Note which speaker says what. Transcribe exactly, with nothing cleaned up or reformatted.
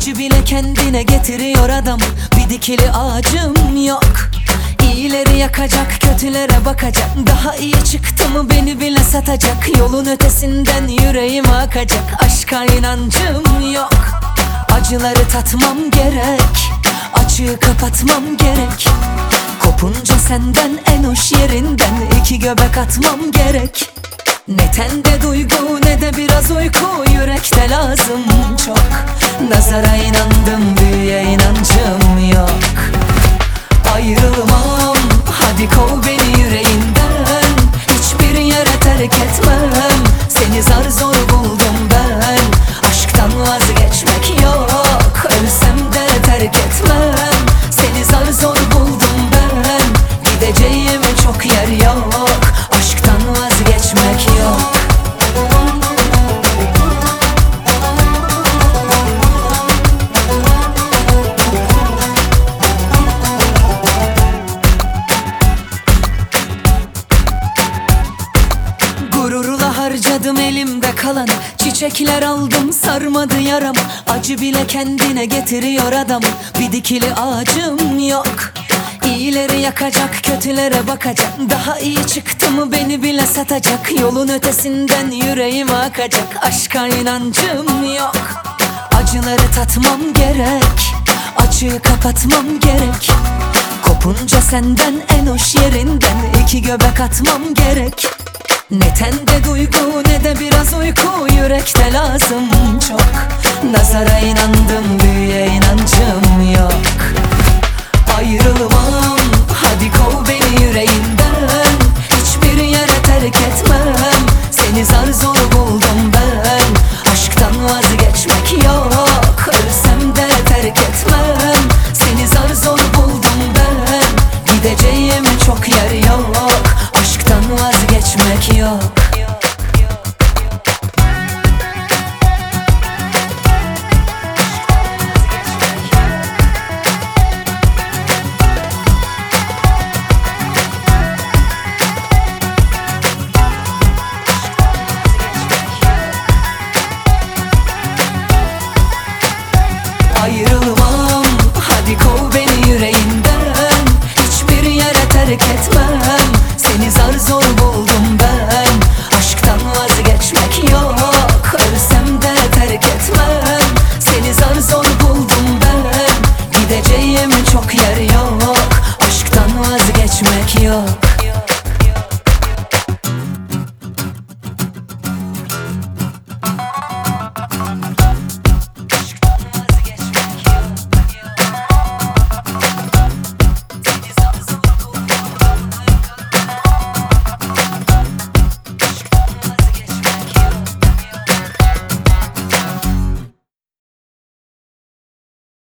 Speaker 1: Acı bile kendine getiriyor adam. Bir dikili ağacım yok. İyileri yakacak, kötülere bakacak. Daha iyi çıktı mı beni bile satacak. Yolun ötesinden yüreğime akacak. Aşka inancım yok. Acıları tatmam gerek, açığı kapatmam gerek. Kopunca senden en hoş yerinden iki göbek atmam gerek. Ne tende duygu ne de biraz uyku, yürekte lazım çok. Nazara inandım, büyüye inancım yok. Ayrılmam, hadi kov beni yüreğinden. Hiçbir yere terk etmem, seni zar zor buldum ben. Aşktan vazgeçmek yok, ölsem de terk etmem. Seni zar zor buldum ben, gideceğim çok yer yok. Aşktan vazgeçmek yok. Gururla harcadım elimde kalan, çiçekler aldım sarmadı yaram. Acı bile kendine getiriyor adam. Bir dikili ağacım yok. İyileri yakacak, kötülere bakacak. Daha iyi çıktı mı beni bile satacak. Yolun ötesinden yüreğime akacak. Aşka inancım yok. Acıları tatmam gerek, açığı kapatmam gerek. Kopunca senden en hoş yerinden iki göbek atmam gerek. Ne tende duygu ne de biraz uyku, yürekte lazım çok. Nazara inandım, büyüye inancım yok.